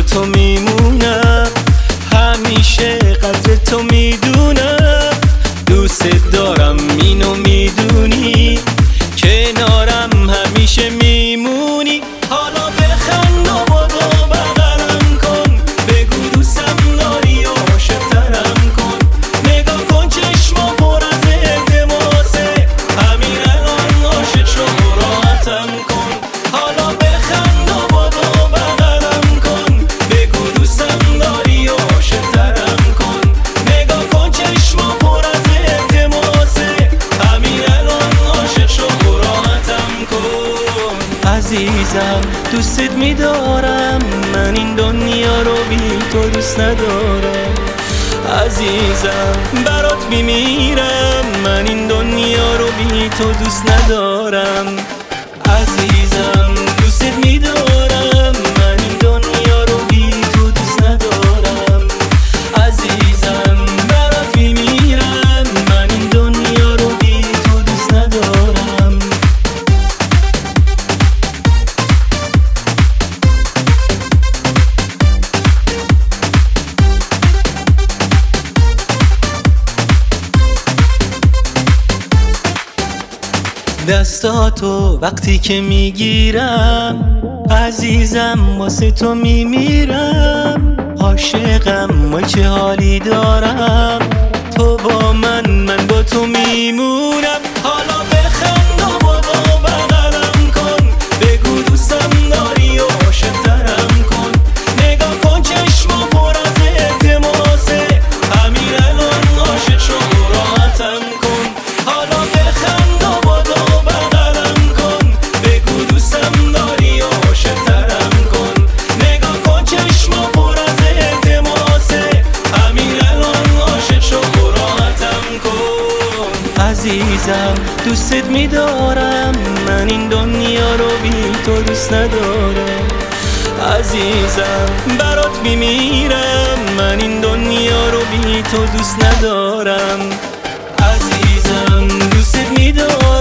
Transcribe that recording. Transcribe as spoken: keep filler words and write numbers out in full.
تو میمونم، همیشه قدر تو میدونم. دوست دارم اینو میدونی، کنارم همیشه میمونی. حالا بخند و بدو بغلم کن، بگو دوستم داری و عاشق‌ترم کن. نگاه کن چشما پر از التماسه، همین الان عاشق شو راحتم کن. حالا بخند و بدو بغلم کن، بگو دوستم داری و عاشق‌ترم کن. نگاه کن چشما پر از التماسه، همین الان عاشق شو راحتم کن. عزیزم دوستت میدارم، من این دنیا رو بی تو دوست ندارم. عزیزم برات میمیرم، من این دنیا رو بی تو دوست ندارم. عزیزم دوستت میدارم، من این دنیا رو بی تو دوست ندارم. عزیزم برات میمیرم، من این دنیا رو بی تو دوست ندارم. دستاتو وقتی که میگیرم، عزیزم واسه تو میمیرم. عاشقم و چه حالی دارم، تو با من من با تو میمونم. حالا بخند و بدو بغلم کن، بگو دوستم داری و عاشق‌ترم کن. نگاه کن چشما پر از التماسه، همین الان عاشق شو راحتم کن. حالا بخند و بدو بغلم کن، بگو دوستم داری و عاشق‌ترم کن. نگاه کن چشما پر از التماسه، همین الان عاشق شو راحتم کن. عزیزم دوستت میدارم، من این دنیا رو بی تو دوست ندارم. عزیزم برات میمیرم، من این دنیا رو بی تو دوست ندارم. عزیزم دوستت میدارم.